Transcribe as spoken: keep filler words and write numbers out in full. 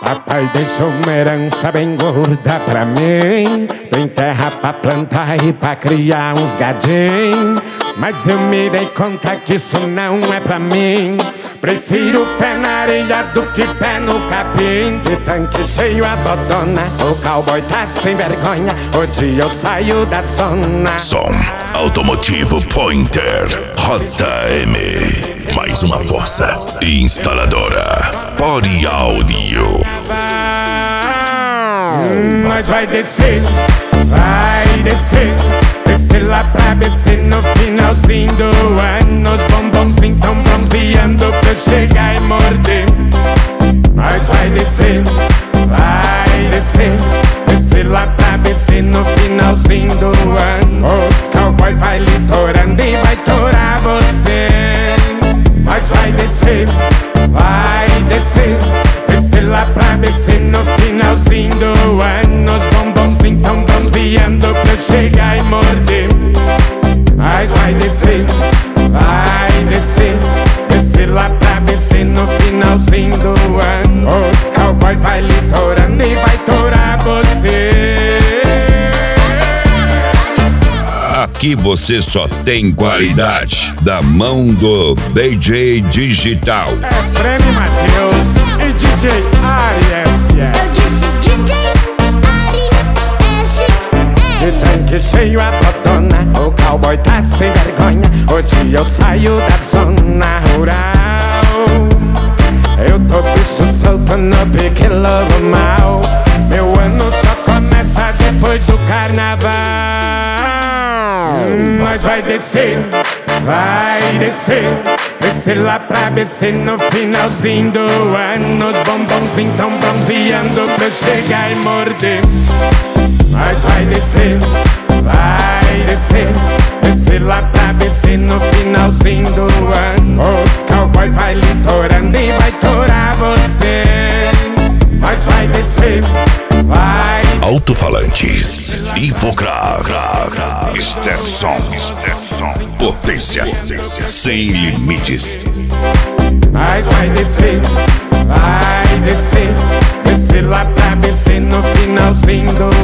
Papai deixou uma herança bem gorda pra mim. Tem terra pra plantar e pra criar uns gadinhos. Mas eu me dei conta que isso não é pra mim. Prefiro pé na areia do que pé no capim. De tanque cheio a dodona, o cowboy tá sem vergonha. Hoje eu saio da zona. Som Automotivo Pointer J M. Mais uma força instaladora Pori Audio. Hum, mas vai descer, vai descer. Descer lá pra B C no finalzinho do ano. Os bombons então bronzeando pra eu chegar e morder. Mas vai descer, vai descer. Descer lá pra B C no finalzinho do ano. Os cowboy vai litorando e vai torar você. Mas vai descer, vai descer. Descer lá pra B C no finalzinho do ano. Os bombons então bronzeando pra eu chegar e morder. Mas vai descer, vai descer. Descer lá pra B C no finalzinho do ano. Os cowboy vai litorando e vai torar você. Aqui você só tem qualidade da mão do D J Digital. É Prêmio Matheus e D J Ari S E. Eu disse D J Ari S E. De tanque cheio a botona, o cowboy tá sem vergonha. Hoje eu saio da zona rural. Eu tô bicho solto no pique lobo mal. Meu ano só começa depois do carnaval. Hum, mas vai descer, vai descer. Descer lá pra B C no finalzinho do ano. Os bombons então bronzeando pra eu chegar e morder. Mas vai descer, vai descer. Descer lá pra B C no finalzinho do ano. Os cowboy vai litorando e vai torar você. Mas vai descer, vai. Alto-falantes Hipocrav Stetson, Stetson, potência sem limites. Mas vai descer, vai descer. Descer lá pra B C no finalzinho do